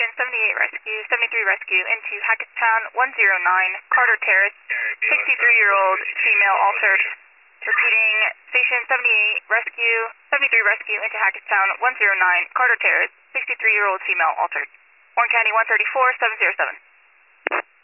Station 78 Rescue, 73 Rescue into Hackettstown 109, Carter Terrace, 63-year-old female altered. Repeating, Station 78 Rescue, 73 Rescue into Hackettstown 109, Carter Terrace, 63-year-old female altered. Warren County 134, 707.